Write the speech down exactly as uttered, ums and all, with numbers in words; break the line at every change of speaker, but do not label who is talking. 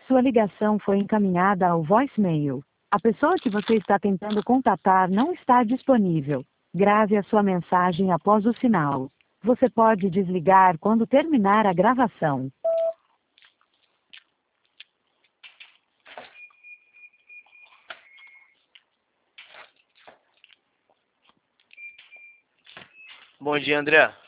Sua ligação foi encaminhada ao voicemail. A pessoa que você está tentando contatar não está disponível. Grave a sua mensagem após o sinal. Você pode desligar quando terminar a gravação.
Bom dia, André.